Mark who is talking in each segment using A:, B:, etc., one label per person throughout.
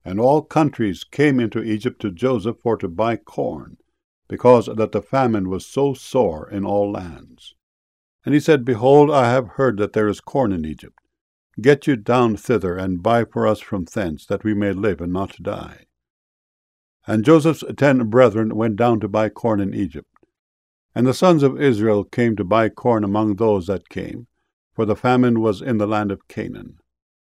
A: And all countries came into Egypt to Joseph for to buy corn, because that the famine was so sore in all lands. And he said, Behold, I have heard that there is corn in Egypt. Get you down thither, and buy for us from thence, that we may live and not die. And Joseph's 10 brethren went down to buy corn in Egypt. And the sons of Israel came to buy corn among those that came, for the famine was in the land of Canaan.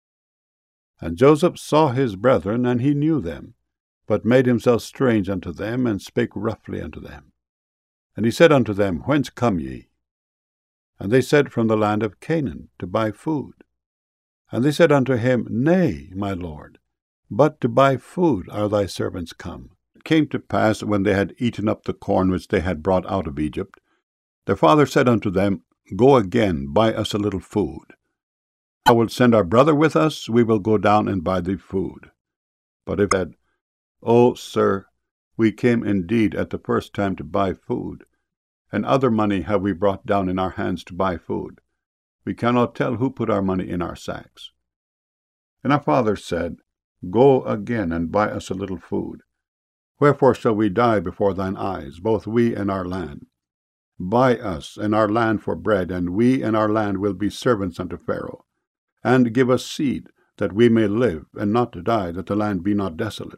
A: And Joseph saw his brethren, and he knew them, but made himself strange unto them, and spake roughly unto them. And he said unto them, Whence come ye? And they said, From the land of Canaan, to buy food. And they said unto him, Nay, my lord, but to buy food are thy servants come. It came to pass, when they had eaten up the corn which they had brought out of Egypt, their father said unto them, Go again, buy us a little food. Thou wilt send our brother with us, we will go down and buy thee food. But if said, O sir, we came indeed at the first time to buy food, and other money have we brought down in our hands to buy food. We cannot tell who put our money in our sacks. And our father said, Go again and buy us a little food. Wherefore shall we die before thine eyes, both we and our land? Buy us and our land for bread, and we and our land will be servants unto Pharaoh. And give us seed, that we may live, and not die, that the land be not desolate.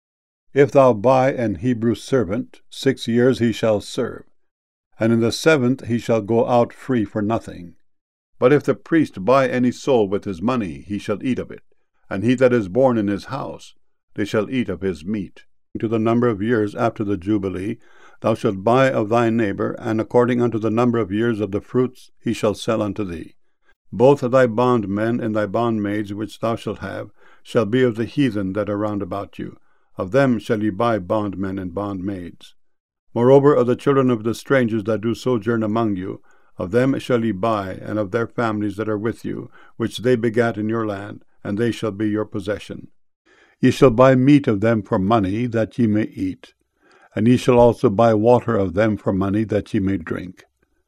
A: If thou buy an Hebrew servant, 6 years he shall serve, and in the 7th he shall go out free for nothing. But if the priest buy any soul with his money, he shall eat of it, and he that is born in his house, they shall eat of his meat. To the number of years after the Jubilee, thou shalt buy of thy neighbor, and according unto the number of years of the fruits he shall sell unto thee. Both of thy bondmen and thy bondmaids which thou shalt have shall be of the heathen that are round about you. Of them shall ye buy bondmen and bondmaids. Moreover, of the children of the strangers that do sojourn among you, of them shall ye buy, and of their families that are with you, which they begat in your land, and they shall be your possession. Ye shall buy meat of them for money, that ye may eat, and ye shall also buy water of them for money, that ye may drink.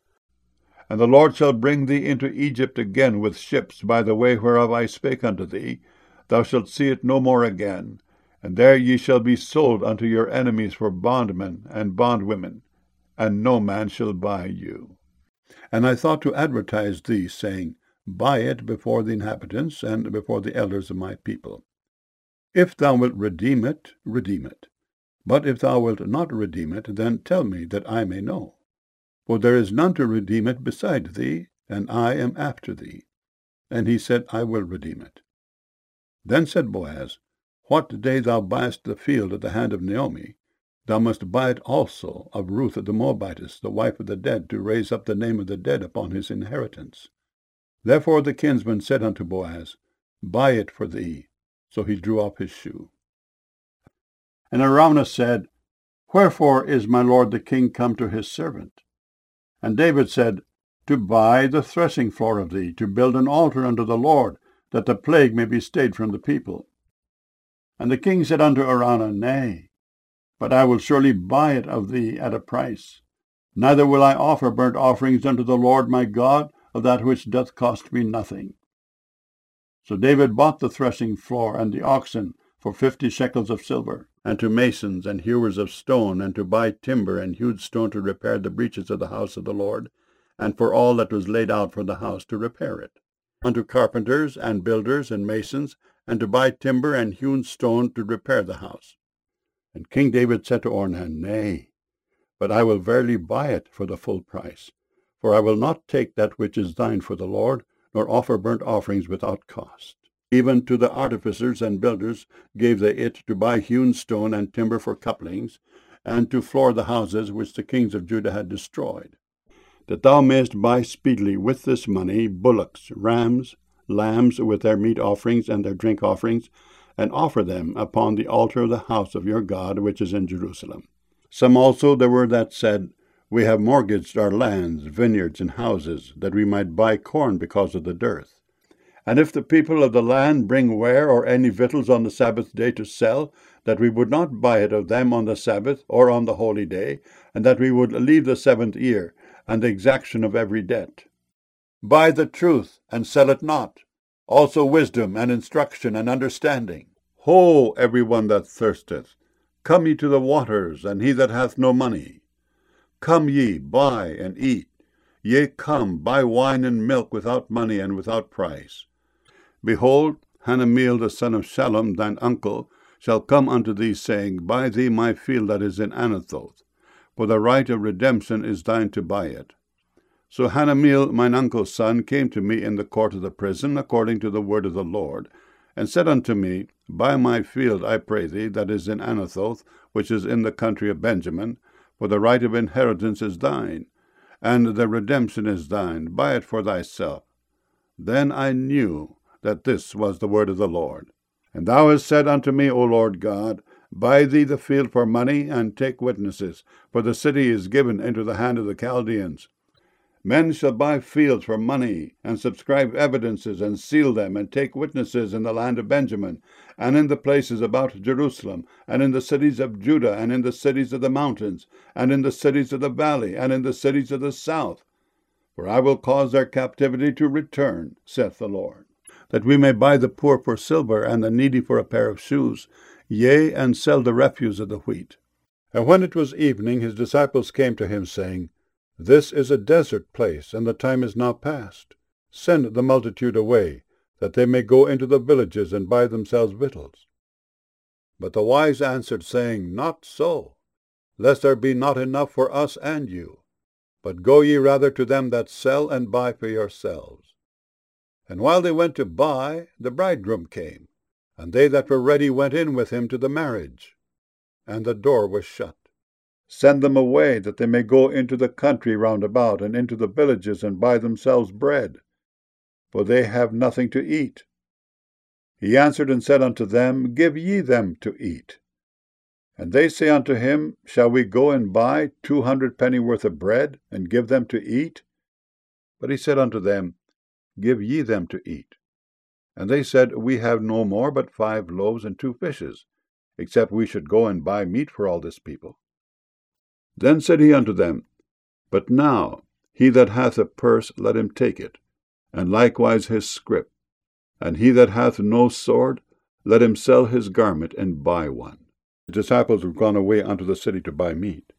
A: And the Lord shall bring thee into Egypt again with ships by the way whereof I spake unto thee. Thou shalt see it no more again. And there ye shall be sold unto your enemies for bondmen and bondwomen, and no man shall buy you. And I thought to advertise thee, saying, Buy it before the inhabitants, and before the elders of my people. If thou wilt redeem it, redeem it. But if thou wilt not redeem it, then tell me, that I may know. For there is none to redeem it beside thee, and I am after thee. And he said, I will redeem it. Then said Boaz, What day thou buyest the field at the hand of Naomi, thou must buy it also of Ruth the Moabitess, the wife of the dead, to raise up the name of the dead upon his inheritance. Therefore the kinsman said unto Boaz, Buy it for thee. So he drew off his shoe. And Araunah said, Wherefore is my lord the king come to his servant? And David said, To buy the threshing floor of thee, to build an altar unto the Lord, that the plague may be stayed from the people. And the king said unto Araunah, Nay, but I will surely buy it of thee at a price. Neither will I offer burnt offerings unto the Lord my God of that which doth cost me nothing. So David bought the threshing floor and the oxen for 50 shekels of silver, and to masons and hewers of stone, and to buy timber and hewed stone to repair the breaches of the house of the Lord, and for all that was laid out for the house to repair it, unto carpenters and builders and masons, and to buy timber and hewn stone to repair the house. And King David said to Ornan, Nay, but I will verily buy it for the full price, for I will not take that which is thine for the Lord, nor offer burnt offerings without cost. Even to the artificers and builders gave they it to buy hewn stone and timber for couplings, and to floor the houses which the kings of Judah had destroyed. That thou mayest buy speedily with this money bullocks, rams, lambs with their meat offerings and their drink offerings, and offer them upon the altar of the house of your God which is in Jerusalem. Some also there were that said, We have mortgaged our lands, vineyards, and houses, that we might buy corn because of the dearth. And if the people of the land bring ware or any victuals on the Sabbath day to sell, that we would not buy it of them on the Sabbath or on the holy day, and that we would leave the 7th year, and the exaction of every debt. Buy the truth, and sell it not, also wisdom and instruction and understanding. Ho, every one that thirsteth, come ye to the waters, and he that hath no money. Come ye, buy and eat. Yea, come, buy wine and milk without money and without price. Behold, Hanameel the son of Shallum, thine uncle, shall come unto thee, saying, Buy thee my field that is in Anathoth, for the right of redemption is thine to buy it. So Hanameel, mine uncle's son, came to me in the court of the prison, according to the word of the Lord, and said unto me, Buy my field, I pray thee, that is in Anathoth, which is in the country of Benjamin, for the right of inheritance is thine, and the redemption is thine. Buy it for thyself. Then I knew that this was the word of the Lord. And thou hast said unto me, O Lord God, Buy thee the field for money, and take witnesses, for the city is given into the hand of the Chaldeans. Men shall buy fields for money, and subscribe evidences, and seal them, and take witnesses in the land of Benjamin, and in the places about Jerusalem, and in the cities of Judah, and in the cities of the mountains, and in the cities of the valley, and in the cities of the south. For I will cause their captivity to return, saith the Lord, that we may buy the poor for silver, and the needy for a pair of shoes, yea, and sell the refuse of the wheat. And when it was evening, his disciples came to him, saying, This is a desert place, and the time is now past. Send the multitude away, that they may go into the villages and buy themselves victuals. But the wise answered, saying, Not so, lest there be not enough for us and you. But go ye rather to them that sell, and buy for yourselves. And while they went to buy, the bridegroom came, and they that were ready went in with him to the marriage, and the door was shut. Send them away, that they may go into the country round about, and into the villages, and buy themselves bread, for they have nothing to eat. He answered and said unto them, Give ye them to eat. And they say unto him, Shall we go and buy 200 pennyworth of bread, and give them to eat? But he said unto them, Give ye them to eat. And they said, We have no more but 5 loaves and 2 fishes, except we should go and buy meat for all this people. Then said he unto them, But now he that hath a purse, let him take it, and likewise his scrip. And he that hath no sword, let him sell his garment, and buy one. The disciples were gone away unto the city to buy meat.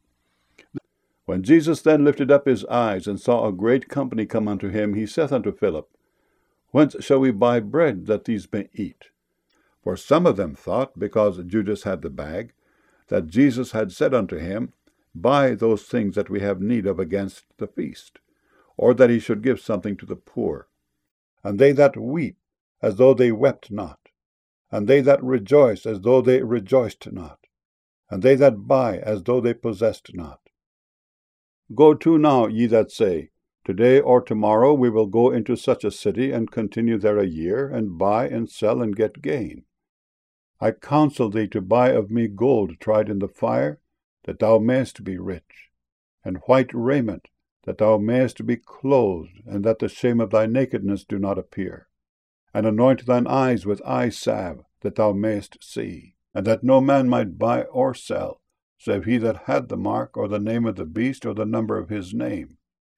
A: When Jesus then lifted up his eyes, and saw a great company come unto him, he saith unto Philip, Whence shall we buy bread, that these may eat? For some of them thought, because Judas had the bag, that Jesus had said unto him, Buy those things that we have need of against the feast, or that he should give something to the poor. And they that weep, as though they wept not, and they that rejoice, as though they rejoiced not, and they that buy, as though they possessed not. Go to now, ye that say, Today or tomorrow we will go into such a city, and continue there a year, and buy and sell, and get gain. I counsel thee to buy of me gold tried in the fire, that thou mayest be rich, and white raiment, that thou mayest be clothed, and that the shame of thy nakedness do not appear. And anoint thine eyes with eye salve, that thou mayest see, and that no man might buy or sell, save he that had the mark, or the name of the beast, or the number of his name.